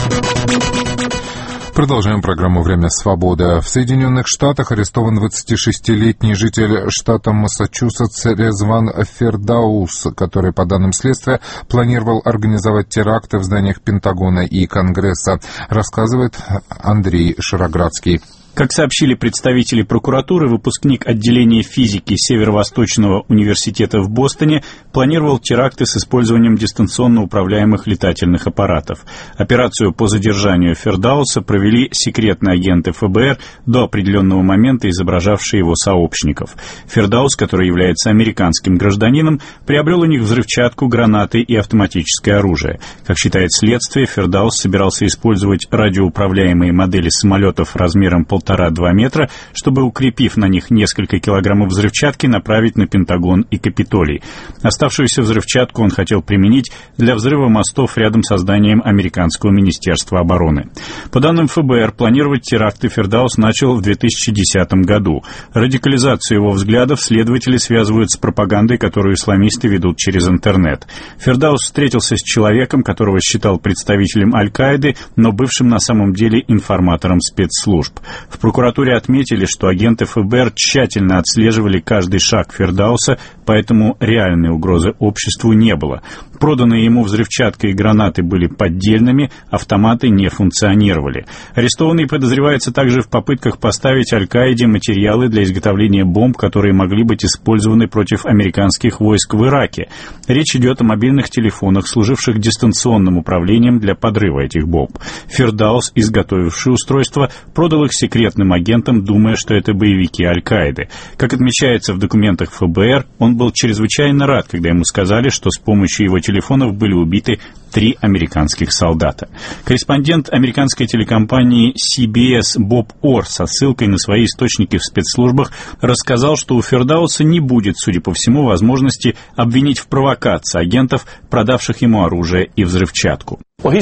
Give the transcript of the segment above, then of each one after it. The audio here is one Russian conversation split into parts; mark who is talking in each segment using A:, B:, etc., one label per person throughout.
A: Продолжаем программу «Время свободы». В Соединенных Штатах арестован 26-летний житель штата Массачусетс Резван Фердаус, который, по данным следствия, планировал организовать теракты в зданиях Пентагона и Конгресса, рассказывает Андрей Шароградский.
B: Как сообщили представители прокуратуры, выпускник отделения физики Северо-Восточного университета в Бостоне планировал теракты с использованием дистанционно управляемых летательных аппаратов. Операцию по задержанию Фердауса провели секретные агенты ФБР, до определенного момента изображавшие его сообщников. Фердаус, который является американским гражданином, приобрел у них взрывчатку, гранаты и автоматическое оружие. Как считает следствие, Фердаус собирался использовать радиоуправляемые модели самолетов размером 1,5-2 метра, чтобы, укрепив на них несколько килограммов взрывчатки, направить на Пентагон и Капитолий. Оставшуюся взрывчатку он хотел применить для взрыва мостов рядом со зданием Американского министерства обороны. По данным ФБР, планировать теракты Фердаус начал в 2010 году. Радикализацию его взглядов следователи связывают с пропагандой, которую исламисты ведут через интернет. Фердаус встретился с человеком, которого считал представителем Аль-Каиды, но бывшим на самом деле информатором спецслужб. В прокуратуре отметили, что агенты ФБР тщательно отслеживали каждый шаг Фердауса, поэтому реальной угрозы обществу не было. Проданные ему взрывчатка и гранаты были поддельными, автоматы не функционировали. Арестованный подозревается также в попытках поставить Аль-Каиде материалы для изготовления бомб, которые могли быть использованы против американских войск в Ираке. Речь идет о мобильных телефонах, служивших дистанционным управлением для подрыва этих бомб. Фердаус, изготовивший устройство, продал их секретным агентам, думая, что это боевики Аль-Каиды. Как отмечается в документах ФБР, он был чрезвычайно рад, когда ему сказали, что с помощью его телефонов были убиты 3 американских солдата. Корреспондент американской телекомпании CBS Боб Орр со ссылкой на свои источники в спецслужбах рассказал, что у Фердауса не будет, судя по всему, возможности обвинить в провокации агентов, продавших ему оружие и взрывчатку.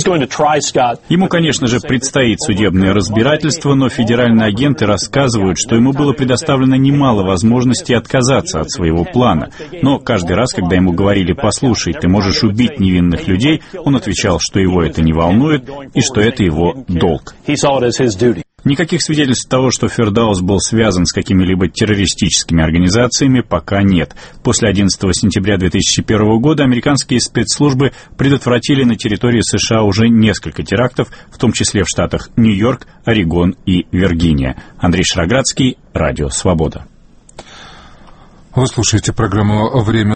B: Ему, конечно же, предстоит судебное разбирательство, но федеральные агенты рассказывают, что ему было предоставлено немало возможностей отказаться от своего плана. Но каждый раз, когда ему говорили: «Послушай, ты можешь убить невинных людей», он отвечал, что его это не волнует и что это его долг. Никаких свидетельств того, что Фердаус был связан с какими-либо террористическими организациями, пока нет. После 11 сентября 2001 года американские спецслужбы предотвратили на территории США уже несколько терактов, в том числе в штатах Нью-Йорк, Орегон и Виргиния. Андрей Шароградский, Радио Свобода.
A: Вы слушаете программу «Время